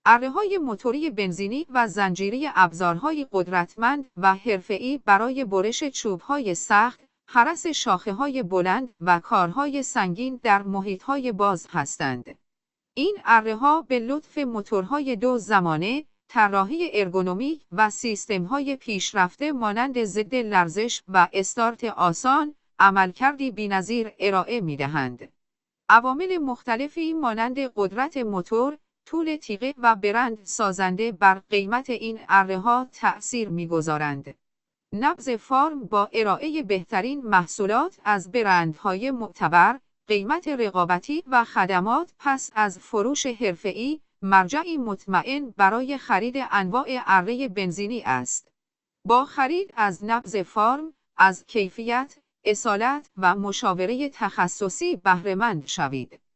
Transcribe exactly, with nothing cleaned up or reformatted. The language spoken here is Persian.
اره‌های موتوری بنزینی و زنجیری ابزارهای قدرتمند و حرفه‌ای برای برش چوب‌های سخت، هرس شاخه‌های بلند و کارهای سنگین در محیط‌های باز هستند. این اره‌ها به لطف موتورهای دو زمانه، طراحی ارگونومیک و سیستم‌های پیشرفته مانند ضد لرزش و استارت آسان، عملکردی بی‌نظیر ارائه می‌دهند. عوامل مختلفی مانند قدرت موتور، طول تیغه و برند سازنده بر قیمت این اره‌ها تأثیر می‌گذارند. نبض فارم با ارائه بهترین محصولات از برندهای معتبر، قیمت رقابتی و خدمات پس از فروش حرفه‌ای، مرجعی مطمئن برای خرید انواع اره بنزینی است. با خرید از نبض فارم، از کیفیت، اصالت و مشاوره تخصصی بهره‌مند شوید.